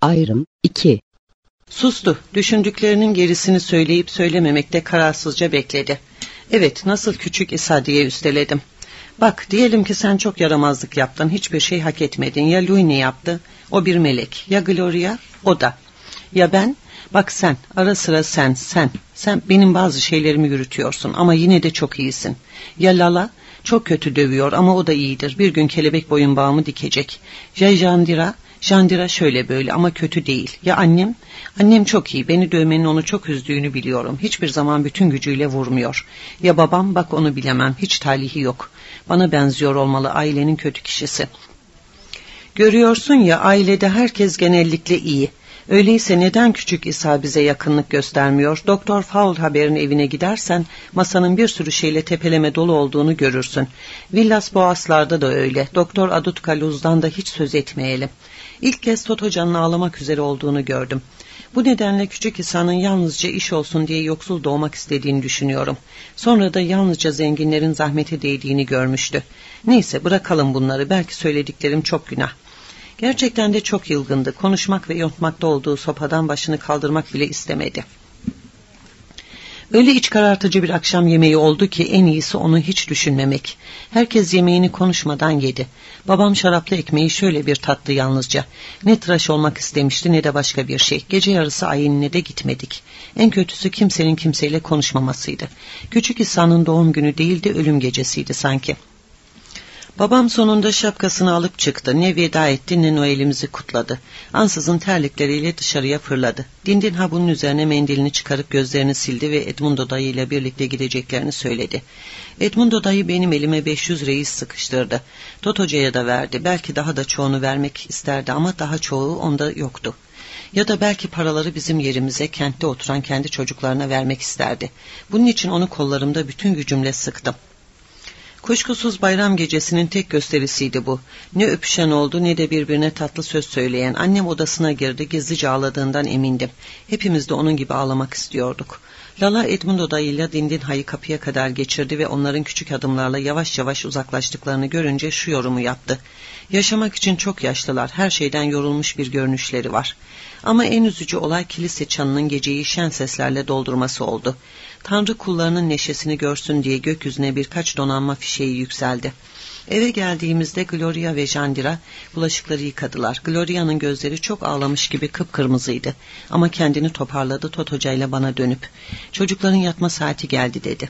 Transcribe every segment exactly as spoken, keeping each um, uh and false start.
Ayrım iki. Sustu. Düşündüklerinin gerisini söyleyip söylememekte kararsızca bekledi. Evet, nasıl küçük İsa diye üsteledim. Bak, diyelim ki sen çok yaramazlık yaptın, hiçbir şey hak etmedin. Ya Louis ne yaptı? O bir melek. Ya Gloria? O da. Ya ben? Bak sen, ara sıra sen, sen. Sen benim bazı şeylerimi yürütüyorsun ama yine de çok iyisin. Ya Lala? Çok kötü dövüyor ama o da iyidir. Bir gün kelebek boyunbağımı dikecek. Ya Jandira? Jandira şöyle böyle ama kötü değil. Ya annem? Annem çok iyi. Beni dövmenin onu çok üzdüğünü biliyorum. Hiçbir zaman bütün gücüyle vurmuyor. Ya babam? Bak onu bilemem. Hiç talihi yok. Bana benziyor olmalı, ailenin kötü kişisi. Görüyorsun ya, ailede herkes genellikle iyi. Öyleyse neden küçük İsa bize yakınlık göstermiyor? Doktor Faulhaber'in evine gidersen masanın bir sürü şeyle tepeleme dolu olduğunu görürsün. Villas Boaslar'da da öyle. Doktor Adutkaluz'dan da hiç söz etmeyelim. İlk kez Totocan'ın ağlamak üzere olduğunu gördüm. Bu nedenle küçük İsa'nın yalnızca iş olsun diye yoksul doğmak istediğini düşünüyorum. Sonra da yalnızca zenginlerin zahmete değdiğini görmüştü. Neyse, bırakalım bunları, belki söylediklerim çok günah. Gerçekten de çok yılgındı. Konuşmak ve yontmakta olduğu sopadan başını kaldırmak bile istemedi. Öyle iç karartıcı bir akşam yemeği oldu ki en iyisi onu hiç düşünmemek. Herkes yemeğini konuşmadan yedi. Babam şaraplı ekmeği şöyle bir tattı yalnızca. Ne tıraş olmak istemişti ne de başka bir şey. Gece yarısı ayinine de gitmedik. En kötüsü kimsenin kimseyle konuşmamasıydı. Küçük İsa'nın doğum günü değil de ölüm gecesiydi sanki. Babam sonunda şapkasını alıp çıktı. Ne veda etti ne Noel'imizi kutladı. Ansızın terlikleriyle dışarıya fırladı. Dindin habunun üzerine mendilini çıkarıp gözlerini sildi ve Edmundo dayıyla birlikte gideceklerini söyledi. Edmundo dayı benim elime beş yüz reis sıkıştırdı. Totoca'ya da verdi. Belki daha da çoğunu vermek isterdi ama daha çoğu onda yoktu. Ya da belki paraları bizim yerimize, kentte oturan kendi çocuklarına vermek isterdi. Bunun için onu kollarımda bütün gücümle sıktım. Kuşkusuz bayram gecesinin tek gösterisiydi bu. Ne öpüşen oldu ne de birbirine tatlı söz söyleyen. Annem odasına girdi, gizlice ağladığından emindim. Hepimiz de onun gibi ağlamak istiyorduk. Lala Edmundo dayıyla Dindin Hay'ı kapıya kadar geçirdi ve onların küçük adımlarla yavaş yavaş uzaklaştıklarını görünce şu yorumu yaptı. Yaşamak için çok yaşlılar, her şeyden yorulmuş bir görünüşleri var. Ama en üzücü olay kilise çanının geceyi şen seslerle doldurması oldu. Tanrı kullarının neşesini görsün diye gökyüzüne birkaç donanma fişeği yükseldi. Eve geldiğimizde Gloria ve Jandira bulaşıkları yıkadılar. Gloria'nın gözleri çok ağlamış gibi kıpkırmızıydı. Ama kendini toparladı Totoca ile bana dönüp. Çocukların yatma saati geldi dedi.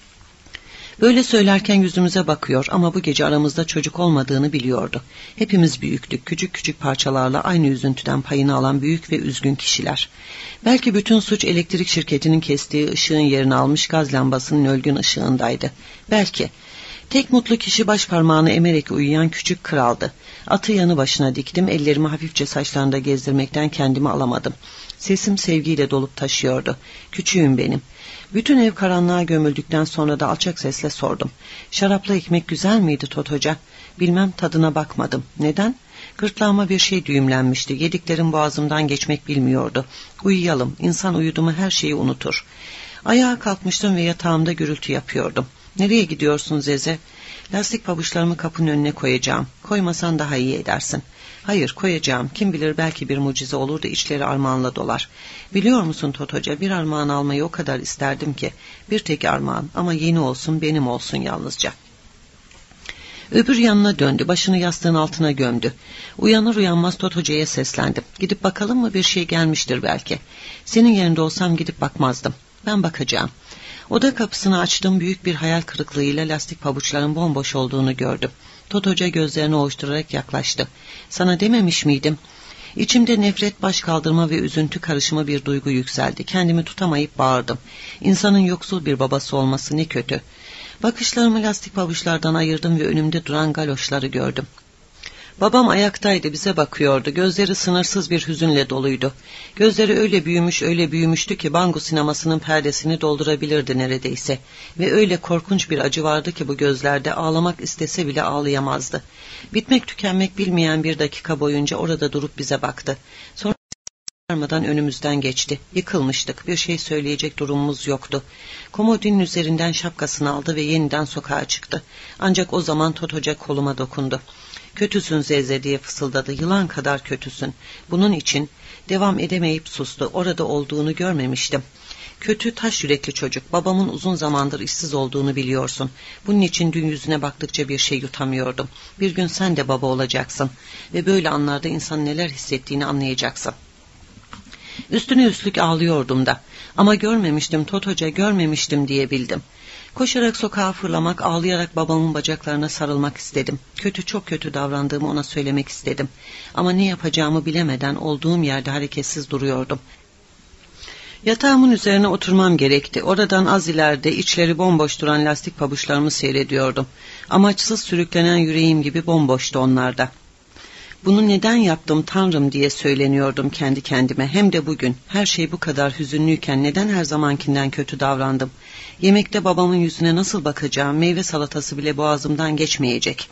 Böyle söylerken yüzümüze bakıyor ama bu gece aramızda çocuk olmadığını biliyordu. Hepimiz büyüktük, küçük küçük parçalarla aynı üzüntüden payını alan büyük ve üzgün kişiler. Belki bütün suç elektrik şirketinin kestiği ışığın yerini almış gaz lambasının ölgün ışığındaydı. Belki. Tek mutlu kişi baş parmağını emerek uyuyan küçük kraldı. Atı yanı başına diktim, ellerimi hafifçe saçlarında gezdirmekten kendimi alamadım. Sesim sevgiyle dolup taşıyordu. Küçüğüm benim. Bütün ev karanlığa gömüldükten sonra da alçak sesle sordum. Şaraplı ekmek güzel miydi Totoca? Bilmem, tadına bakmadım. Neden? Gırtlağıma bir şey düğümlenmişti. Yediklerim boğazımdan geçmek bilmiyordu. Uyuyalım. İnsan uyudu mu her şeyi unutur. Ayağa kalkmıştım ve yatağımda gürültü yapıyordum. Nereye gidiyorsun Zeze? Lastik pabuçlarımı kapının önüne koyacağım. Koymasan daha iyi edersin. Hayır, koyacağım. Kim bilir belki bir mucize olur da içleri armağanla dolar. Biliyor musun Totoca, bir armağan almayı o kadar isterdim ki. Bir tek armağan ama yeni olsun, benim olsun yalnızca. Öbür yanına döndü, başını yastığın altına gömdü. Uyanır uyanmaz Totoca'ya seslendim. Gidip bakalım mı, bir şey gelmiştir belki. Senin yerinde olsam gidip bakmazdım. Ben bakacağım. Oda kapısını açtım, büyük bir hayal kırıklığıyla lastik pabuçların bomboş olduğunu gördüm. Totoca gözlerini ovuşturarak yaklaştı. Sana dememiş miydim? İçimde nefret, baş kaldırma ve üzüntü karışımı bir duygu yükseldi. Kendimi tutamayıp bağırdım. İnsanın yoksul bir babası olması ne kötü. Bakışlarımı lastik pabuçlardan ayırdım ve önümde duran galoşları gördüm. Babam ayaktaydı, bize bakıyordu. Gözleri sınırsız bir hüzünle doluydu. Gözleri öyle büyümüş öyle büyümüştü ki Bangu sinemasının perdesini doldurabilirdi neredeyse. Ve öyle korkunç bir acı vardı ki bu gözlerde, ağlamak istese bile ağlayamazdı. Bitmek tükenmek bilmeyen bir dakika boyunca orada durup bize baktı. Sonra varmadan önümüzden geçti. Yıkılmıştık. Bir şey söyleyecek durumumuz yoktu. Komodinin üzerinden şapkasını aldı ve yeniden sokağa çıktı. Ancak o zaman Totoca koluma dokundu. Kötüsün Zeze diye fısıldadı. Yılan kadar kötüsün. Bunun için devam edemeyip sustu. Orada olduğunu görmemiştim. Kötü, taş yürekli çocuk. Babamın uzun zamandır işsiz olduğunu biliyorsun. Bunun için dün yüzüne baktıkça bir şey yutamıyordum. Bir gün sen de baba olacaksın. Ve böyle anlarda insan neler hissettiğini anlayacaksın. Üstüne üstlük ağlıyordum da. Ama görmemiştim Totoca, görmemiştim diyebildim. Koşarak sokağa fırlamak, ağlayarak babamın bacaklarına sarılmak istedim. Kötü, çok kötü davrandığımı ona söylemek istedim. Ama ne yapacağımı bilemeden olduğum yerde hareketsiz duruyordum. Yatağımın üzerine oturmam gerekti. Oradan az ileride içleri bomboş duran lastik pabuçlarımı seyrediyordum. Amaçsız sürüklenen yüreğim gibi bomboştu onlarda. Bunu neden yaptım Tanrım diye söyleniyordum kendi kendime. Hem de bugün her şey bu kadar hüzünlüyken neden her zamankinden kötü davrandım? Yemekte babamın yüzüne nasıl bakacağım, meyve salatası bile boğazımdan geçmeyecek.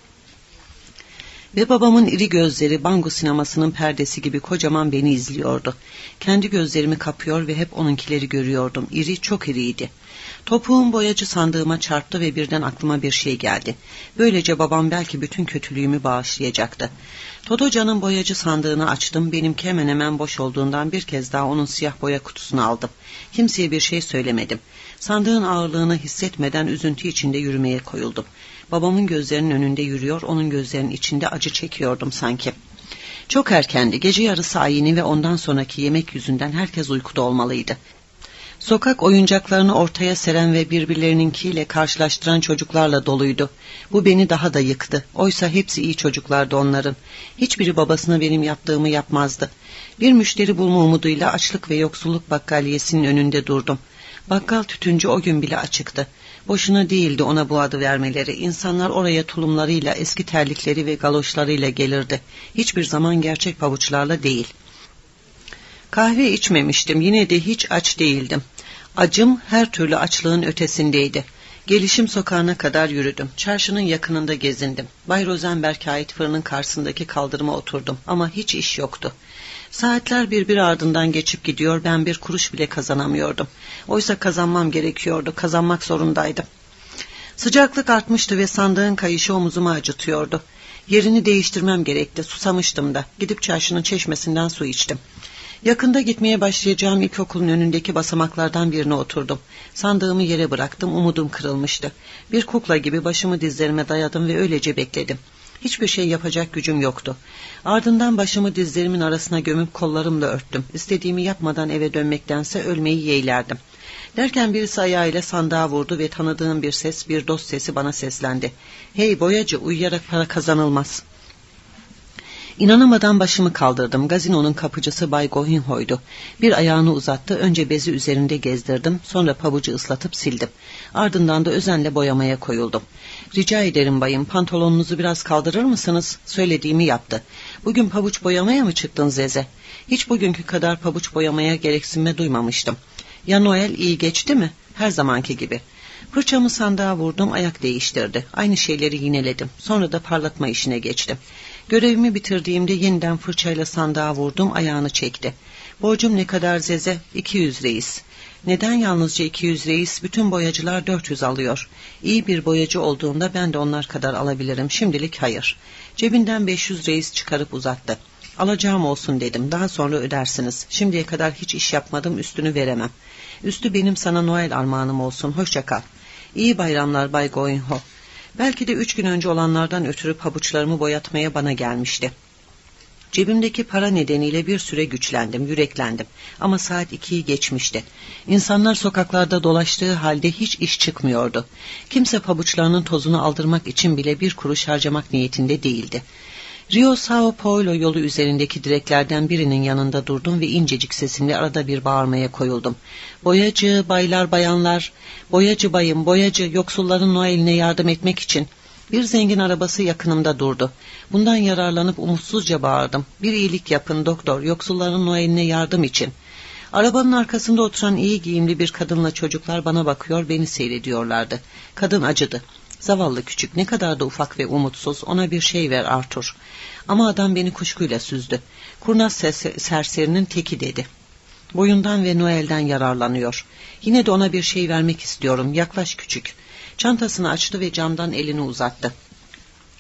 Ve babamın iri gözleri Bango sinemasının perdesi gibi kocaman beni izliyordu. Kendi gözlerimi kapıyor ve hep onunkileri görüyordum. İri, çok iriydi. Topuğum boyacı sandığıma çarptı ve birden aklıma bir şey geldi. Böylece babam belki bütün kötülüğümü bağışlayacaktı. Totoca'nın boyacı sandığını açtım. Benimki hemen hemen boş olduğundan bir kez daha onun siyah boya kutusunu aldım. Kimseye bir şey söylemedim. Sandığın ağırlığını hissetmeden üzüntü içinde yürümeye koyuldum. Babamın gözlerinin önünde yürüyor, onun gözlerinin içinde acı çekiyordum sanki. Çok erkendi, gece yarısı ayini ve ondan sonraki yemek yüzünden herkes uykuda olmalıydı. Sokak oyuncaklarını ortaya seren ve birbirlerininkiyle karşılaştıran çocuklarla doluydu. Bu beni daha da yıktı. Oysa hepsi iyi çocuklardı onların. Hiçbiri babasına benim yaptığımı yapmazdı. Bir müşteri bulma umuduyla açlık ve yoksulluk bakkaliyesinin önünde durdum. Bakkal tütüncü o gün bile açıktı. Boşuna değildi ona bu adı vermeleri. İnsanlar oraya tulumlarıyla, eski terlikleri ve galoşlarıyla gelirdi. Hiçbir zaman gerçek pabuçlarla değil. Kahve içmemiştim. Yine de hiç aç değildim. Acım her türlü açlığın ötesindeydi. Gelişim sokağına kadar yürüdüm. Çarşının yakınında gezindim. Bay Rosenberg'e ait fırının karşısındaki kaldırıma oturdum. Ama hiç iş yoktu. Saatler birbiri ardından geçip gidiyor, ben bir kuruş bile kazanamıyordum. Oysa kazanmam gerekiyordu, kazanmak zorundaydım. Sıcaklık artmıştı ve sandığın kayışı omuzumu acıtıyordu. Yerini değiştirmem gerekti, susamıştım da. Gidip çarşının çeşmesinden su içtim. Yakında gitmeye başlayacağım ilkokulun önündeki basamaklardan birine oturdum. Sandığımı yere bıraktım, umudum kırılmıştı. Bir kukla gibi başımı dizlerime dayadım ve öylece bekledim. Hiçbir şey yapacak gücüm yoktu. Ardından başımı dizlerimin arasına gömüp kollarımla örttüm. İstediğimi yapmadan eve dönmektense ölmeyi yeğlerdim. Derken birisi ayağıyla sandığa vurdu ve tanıdığım bir ses, bir dost sesi bana seslendi. "Hey boyacı, uyuyarak para kazanılmaz." İnanamadan başımı kaldırdım. Gazinonun kapıcısı Bay Gohinho'ydu. Bir ayağını uzattı. Önce bezi üzerinde gezdirdim. Sonra pabucu ıslatıp sildim. Ardından da özenle boyamaya koyuldum. "Rica ederim bayım, pantolonunuzu biraz kaldırır mısınız?" Söylediğimi yaptı. "Bugün pabuç boyamaya mı çıktın Zeze?" Hiç bugünkü kadar pabuç boyamaya gereksinme duymamıştım. "Ya Noel iyi geçti mi?" "Her zamanki gibi." Fırçamı sandığa vurdum, ayak değiştirdi. Aynı şeyleri yineledim. Sonra da parlatma işine geçtim. Görevimi bitirdiğimde yeniden fırçayla sandığa vurdum, ayağını çekti. "Borcum ne kadar Zeze?" iki yüz reis. "Neden yalnızca iki yüz reis? Bütün boyacılar dört yüz alıyor. İyi bir boyacı olduğunda ben de onlar kadar alabilirim. Şimdilik hayır." Cebinden beş yüz reis çıkarıp uzattı. "Alacağım olsun" dedim. "Daha sonra ödersiniz. Şimdiye kadar hiç iş yapmadım, üstünü veremem. Üstü benim sana Noel armağanım olsun. Hoşça kal." "İyi bayramlar Bay Goinho." Belki de üç gün önce olanlardan ötürü pabuçlarımı boyatmaya bana gelmişti. Cebimdeki para nedeniyle bir süre güçlendim, yüreklendim. Ama saat ikiyi geçmişti. İnsanlar sokaklarda dolaştığı halde hiç iş çıkmıyordu. Kimse pabuçlarının tozunu aldırmak için bile bir kuruş harcamak niyetinde değildi. Rio Sao Paulo yolu üzerindeki direklerden birinin yanında durdum ve incecik sesimle arada bir bağırmaya koyuldum. "Boyacı, baylar, bayanlar, boyacı bayım, boyacı, yoksulların Noel'ine yardım etmek için." Bir zengin arabası yakınımda durdu. Bundan yararlanıp umutsuzca bağırdım. "Bir iyilik yapın doktor, yoksulların Noel'ine yardım için." Arabanın arkasında oturan iyi giyimli bir kadınla çocuklar bana bakıyor, beni seyrediyorlardı. Kadın acıdı. "Zavallı küçük, ne kadar da ufak ve umutsuz, ona bir şey ver Arthur." Ama adam beni kuşkuyla süzdü. "Kurnaz serserinin teki" dedi. "Boyundan ve Noel'den yararlanıyor. Yine de ona bir şey vermek istiyorum, yaklaş küçük." Çantasını açtı ve camdan elini uzattı.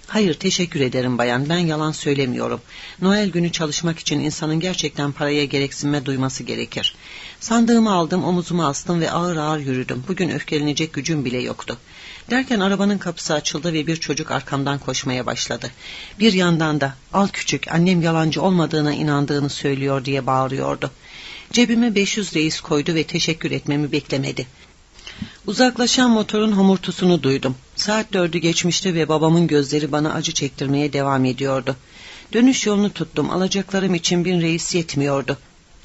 Hayır, teşekkür ederim bayan, ben yalan söylemiyorum. Noel günü çalışmak için insanın gerçekten paraya gereksinme duyması gerekir. Sandığımı aldım, omuzuma astım ve ağır ağır yürüdüm. Bugün öfkelenecek gücüm bile yoktu. Derken arabanın kapısı açıldı ve bir çocuk arkamdan koşmaya başladı. Bir yandan da "Al küçük, annem yalancı olmadığına inandığını söylüyor" diye bağırıyordu. Cebime beş yüz reis koydu ve teşekkür etmemi beklemedi. Uzaklaşan motorun homurtusunu duydum. Saat dördü geçmişti ve babamın gözleri bana acı çektirmeye devam ediyordu. Dönüş yolunu tuttum. Alacaklarım için bin reis yetmiyordu.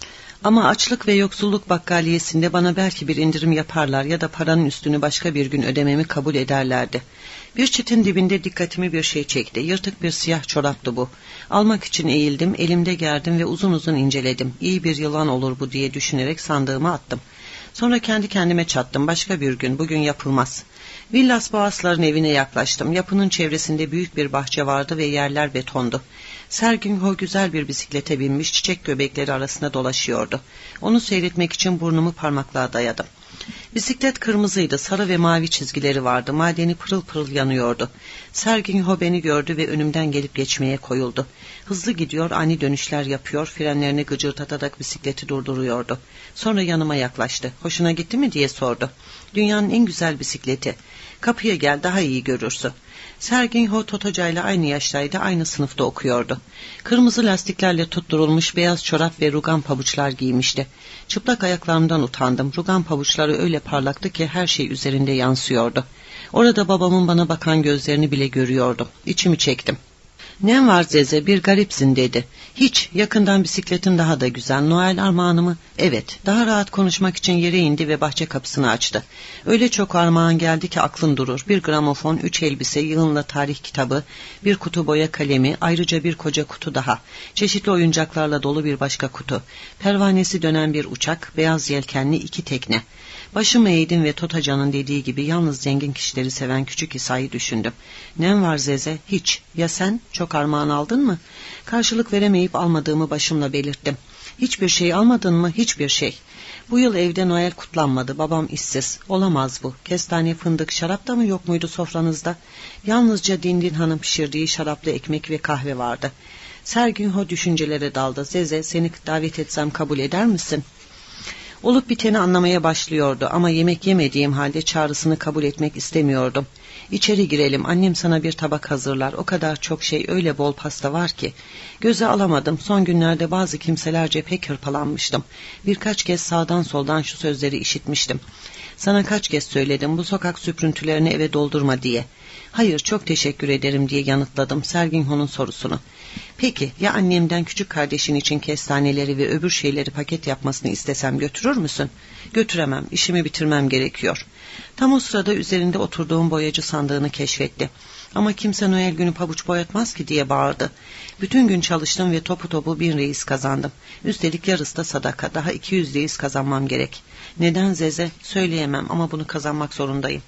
Ama açlık ve yoksulluk bakkaliyesinde bana belki bir indirim yaparlar ya da paranın üstünü başka bir gün ödememi kabul ederlerdi. Bir çitin dibinde dikkatimi bir şey çekti. Yırtık bir siyah çoraptı bu. Almak için eğildim, elimde gerdim ve uzun uzun inceledim. İyi bir yılan olur bu diye düşünerek sandığıma attım. Sonra kendi kendime çattım. Başka bir gün, bugün yapılmaz. Villas Boğazlar'ın evine yaklaştım. Yapının çevresinde büyük bir bahçe vardı ve yerler betondu. Sergin güzel bir bisiklete binmiş, çiçek göbekleri arasında dolaşıyordu. Onu seyretmek için burnumu parmaklığa dayadım. Bisiklet kırmızıydı, sarı ve mavi çizgileri vardı. Madeni pırıl pırıl yanıyordu. Sergin beni gördü ve önümden gelip geçmeye koyuldu. Hızlı gidiyor, ani dönüşler yapıyor, frenlerini gıcırtatarak bisikleti durduruyordu. Sonra yanıma yaklaştı. "Hoşuna gitti mi?" diye sordu. "Dünyanın en güzel bisikleti. Kapıya gel, daha iyi görürsün." Sergin Totoca ile aynı yaştaydı, aynı sınıfta okuyordu. Kırmızı lastiklerle tutturulmuş beyaz çorap ve rugan pabuçlar giymişti. Çıplak ayaklarımdan utandım. Rugan pabuçları öyle parlaktı ki her şey üzerinde yansıyordu. Orada babamın bana bakan gözlerini bile görüyordum. İçimi çektim. "Ne var Zeze, bir garipsin" dedi. "Hiç, yakından bisikletin daha da güzel. Noel armağanı mı?" "Evet." Daha rahat konuşmak için yere indi ve bahçe kapısını açtı. "Öyle çok armağan geldi ki aklın durur. Bir gramofon, üç elbise, yığınla tarih kitabı, bir kutu boya kalemi, ayrıca bir koca kutu daha. Çeşitli oyuncaklarla dolu bir başka kutu. Pervanesi dönen bir uçak, beyaz yelkenli iki tekne." Başımı eğdim ve Totaca'nın dediği gibi yalnız zengin kişileri seven küçük İsa'yı düşündüm. "Nem var Zeze?" "Hiç. Ya sen? Çok armağan aldın mı?" Karşılık veremeyip almadığımı başımla belirttim. "Hiçbir şey almadın mı?" "Hiçbir şey. Bu yıl evde Noel kutlanmadı. Babam işsiz. Olamaz bu. Kestane, fındık, şarap da mı yok muydu sofranızda?" Yalnızca Dindin Hanım pişirdiği şaraplı ekmek ve kahve vardı. Sergin düşüncelere daldı. "Zeze, seni davet etsem kabul eder misin?" Olup biteni anlamaya başlıyordu ama yemek yemediğim halde çağrısını kabul etmek istemiyordum. "İçeri girelim, annem sana bir tabak hazırlar. O kadar çok şey, öyle bol pasta var ki." Göze alamadım. Son günlerde bazı kimselerce pek hırpalanmıştım. Birkaç kez sağdan soldan şu sözleri işitmiştim: "Sana kaç kez söyledim bu sokak süprüntülerini eve doldurma" diye. "Hayır, çok teşekkür ederim" diye yanıtladım Serginho'nun sorusunu. "Peki ya annemden küçük kardeşin için kestaneleri ve öbür şeyleri paket yapmasını istesem götürür müsün?" "Götüremem, işimi bitirmem gerekiyor." Tam o sırada üzerinde oturduğum boyacı sandığını keşfetti. "Ama kimse Noel günü pabuç boyatmaz ki" diye bağırdı. Bütün gün çalıştım ve topu topu bin reis kazandım. Üstelik yarısı da sadaka, daha iki yüz reis kazanmam gerek. "Neden Zeze?" "Söyleyemem ama bunu kazanmak zorundayım."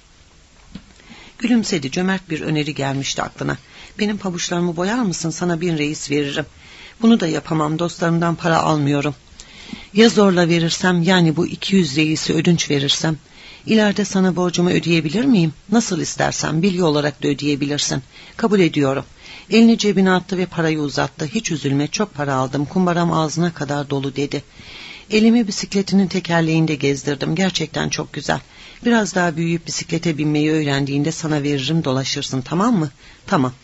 Gülümsedi. Cömert bir öneri gelmişti aklına. "Benim pabuçlarımı boyar mısın? Sana bin reis veririm." "Bunu da yapamam, dostlarımdan para almıyorum." "Ya zorla verirsem, yani bu iki yüz reisi ödünç verirsem?" "İleride sana borcumu ödeyebilir miyim?" "Nasıl istersen, bilgi olarak da ödeyebilirsin." "Kabul ediyorum." Elini cebine attı ve parayı uzattı. "Hiç üzülme, çok para aldım, kumbaram ağzına kadar dolu" dedi. Elimi bisikletinin tekerleğinde gezdirdim. "Gerçekten çok güzel. Biraz daha büyüyüp bisiklete binmeyi öğrendiğinde sana veririm, dolaşırsın, tamam mı?" "Tamam."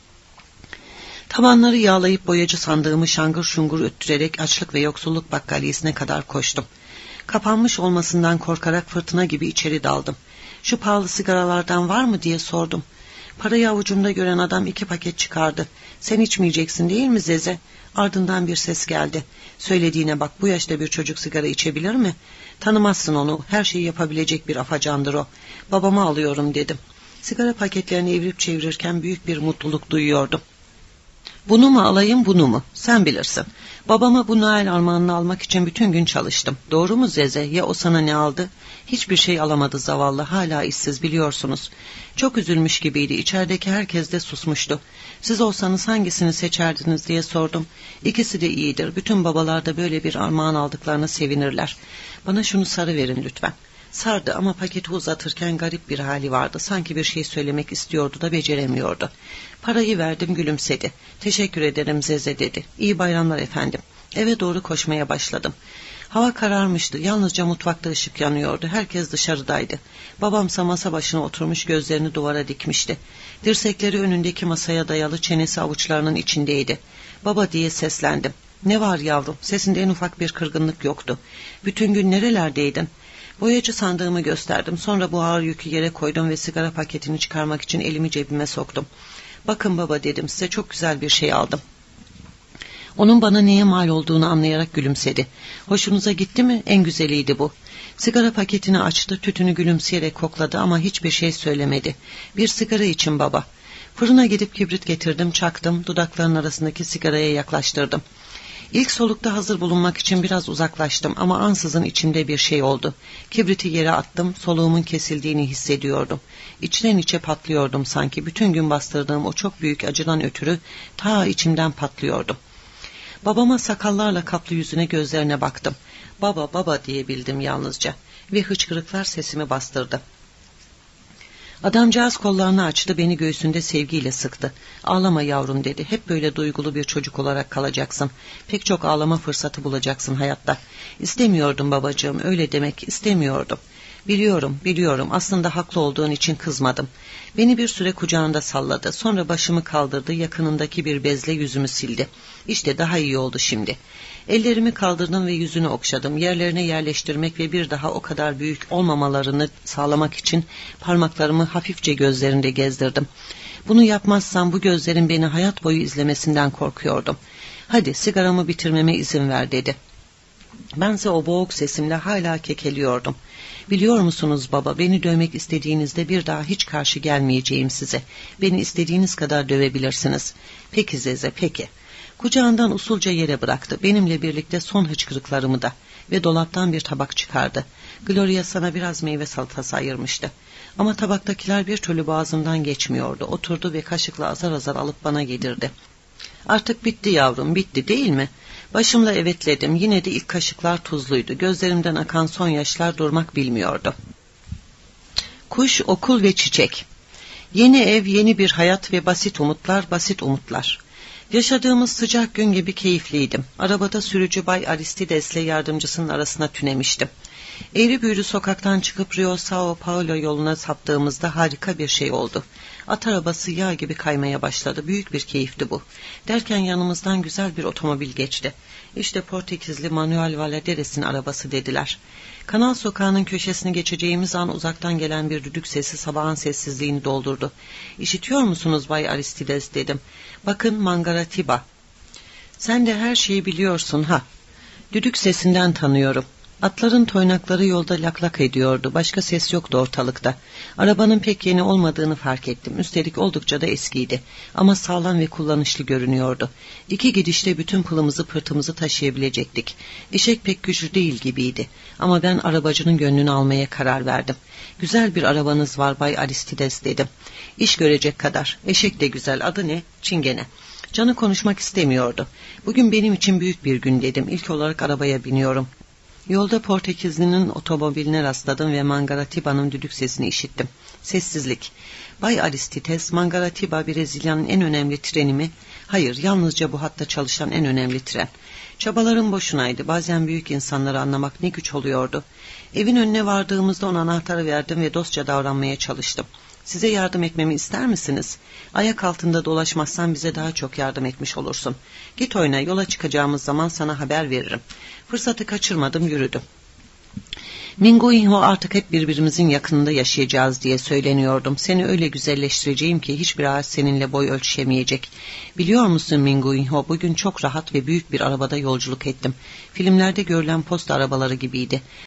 Tabanları yağlayıp boyacı sandığımı şangır şungur öttürerek açlık ve yoksulluk bakkaliyesine kadar koştum. Kapanmış olmasından korkarak fırtına gibi içeri daldım. "Şu pahalı sigaralardan var mı?" diye sordum. Parayı avucumda gören adam iki paket çıkardı. "Sen içmeyeceksin değil mi Zeze?" Ardından bir ses geldi. "Söylediğine bak, bu yaşta bir çocuk sigara içebilir mi? Tanımazsın onu, her şeyi yapabilecek bir afacandır o." "Babama alıyorum" dedim. Sigara paketlerini evirip çevirirken büyük bir mutluluk duyuyordum. "Bunu mu alayım, bunu mu? Sen bilirsin. Babama bu Noel armağanını almak için bütün gün çalıştım. Doğru mu Zeze? Ya o sana ne aldı?" "Hiçbir şey alamadı zavallı, hala işsiz biliyorsunuz." Çok üzülmüş gibiydi. İçerideki herkes de susmuştu. "Siz olsanız hangisini seçerdiniz?" diye sordum. "İkisi de iyidir. Bütün babalar da böyle bir armağan aldıklarına sevinirler. Bana şunu sarı verin lütfen." Sardı ama paketi uzatırken garip bir hali vardı. Sanki bir şey söylemek istiyordu da beceremiyordu. Parayı verdim, gülümsedi. Teşekkür ederim Zeze dedi. İyi bayramlar efendim. Eve doğru koşmaya başladım. Hava kararmıştı. Yalnızca mutfakta ışık yanıyordu. Herkes dışarıdaydı. Babamsa masa başına oturmuş gözlerini duvara dikmişti. Dirsekleri önündeki masaya dayalı, çenesi avuçlarının içindeydi. Baba diye seslendim. Ne var yavrum? Sesinde en ufak bir kırgınlık yoktu. Bütün gün nerelerdeydin? Boyacı sandığımı gösterdim. Sonra bu ağır yükü yere koydum ve sigara paketini çıkarmak için elimi cebime soktum. Bakın baba dedim, size çok güzel bir şey aldım. Onun bana neye mal olduğunu anlayarak gülümsedi. Hoşunuza gitti mi? En güzeliydi bu. Sigara paketini açtı, tütünü gülümseyerek kokladı ama hiçbir şey söylemedi. Bir sigara için baba. Fırına gidip kibrit getirdim, çaktım, dudaklarının arasındaki sigaraya yaklaştırdım. İlk solukta hazır bulunmak için biraz uzaklaştım ama ansızın içimde bir şey oldu. Kibriti yere attım, soluğumun kesildiğini hissediyordum. İçten içe patlıyordum sanki. Bütün gün bastırdığım o çok büyük acıdan ötürü ta içimden patlıyordum. Babama sakallarla kaplı yüzüne, gözlerine baktım. Baba baba diyebildim yalnızca ve hıçkırıklar sesimi bastırdı. Adamcağız kollarını açtı, beni göğsünde sevgiyle sıktı. Ağlama yavrum dedi. Hep böyle duygulu bir çocuk olarak kalacaksın. Pek çok ağlama fırsatı bulacaksın hayatta. İstemiyordum babacığım, öyle demek istemiyordum. Biliyorum, biliyorum. Aslında haklı olduğun için kızmadım. Beni bir süre kucağında salladı. Sonra başımı kaldırdı, yakınındaki bir bezle yüzümü sildi. İşte daha iyi oldu şimdi. Ellerimi kaldırdım ve yüzünü okşadım. Yerlerine yerleştirmek ve bir daha o kadar büyük olmamalarını sağlamak için parmaklarımı hafifçe gözlerinde gezdirdim. Bunu yapmazsam bu gözlerin beni hayat boyu izlemesinden korkuyordum. Hadi sigaramı bitirmeme izin ver dedi. Bense o boğuk sesimle hala kekeliyordum. Biliyor musunuz baba, beni dövmek istediğinizde bir daha hiç karşı gelmeyeceğim size. Beni istediğiniz kadar dövebilirsiniz. Peki Zeze, peki. Kucağından usulca yere bıraktı. Benimle birlikte son hıçkırıklarımı da ve dolaptan bir tabak çıkardı. Gloria sana biraz meyve salatası ayırmıştı. Ama tabaktakiler bir türlü boğazımdan geçmiyordu. Oturdu ve kaşıkla azar azar alıp bana yedirdi. Artık bitti yavrum, bitti değil mi? Başımla evetledim. Yine de ilk kaşıklar tuzluydu. Gözlerimden akan son yaşlar durmak bilmiyordu. Kuş, okul ve çiçek. Yeni ev, yeni bir hayat ve basit umutlar, basit umutlar. Yaşadığımız sıcak gün gibi keyifliydim. Arabada sürücü Bay Aristides'le yardımcısının arasına tünemiştim. Eğri büğrü sokaktan çıkıp Rio Sao Paulo yoluna saptığımızda harika bir şey oldu. At arabası yağ gibi kaymaya başladı. Büyük bir keyifti bu. Derken yanımızdan güzel bir otomobil geçti. İşte Portekizli Manuel Valadares'in arabası dediler. Kanal sokağının köşesini geçeceğimiz an uzaktan gelen bir düdük sesi sabahın sessizliğini doldurdu. İşitiyor musunuz Bay Aristides dedim. Bakın Mangaratiba. Sen de her şeyi biliyorsun ha. Düdük sesinden tanıyorum. Atların toynakları yolda laklak ediyordu. Başka ses yoktu ortalıkta. Arabanın pek yeni olmadığını fark ettim. Üstelik oldukça da eskiydi. Ama sağlam ve kullanışlı görünüyordu. İki gidişte bütün pılımızı pırtımızı taşıyabilecektik. Eşek pek güçlü değil gibiydi. Ama ben arabacının gönlünü almaya karar verdim. Güzel bir arabanız var Bay Aristides dedim. İş görecek kadar. Eşek de güzel. Adı ne? Çingene. Canı konuşmak istemiyordu. Bugün benim için büyük bir gün dedim. İlk olarak arabaya biniyorum. Yolda Portekizli'nin otomobiline rastladım ve Mangaratiba'nın düdük sesini işittim. Sessizlik. Bay Aristides, Mangaratiba Brezilya'nın en önemli treni mi? Hayır, yalnızca bu hatta çalışan en önemli tren. Çabalarım boşunaydı. Bazen büyük insanları anlamak ne güç oluyordu. Evin önüne vardığımızda ona anahtarı verdim ve dostça davranmaya çalıştım. Size yardım etmemi ister misiniz? Ayak altında dolaşmazsan bize daha çok yardım etmiş olursun. Git oyna, yola çıkacağımız zaman sana haber veririm. Fırsatı kaçırmadım, yürüdüm. Minguinho artık hep birbirimizin yakınında yaşayacağız diye söyleniyordum. Seni öyle güzelleştireceğim ki hiçbir ağaç seninle boy ölçüşemeyecek. Biliyor musun Minguinho, bugün çok rahat ve büyük bir arabada yolculuk ettim. Filmlerde görülen posta arabaları gibiydi.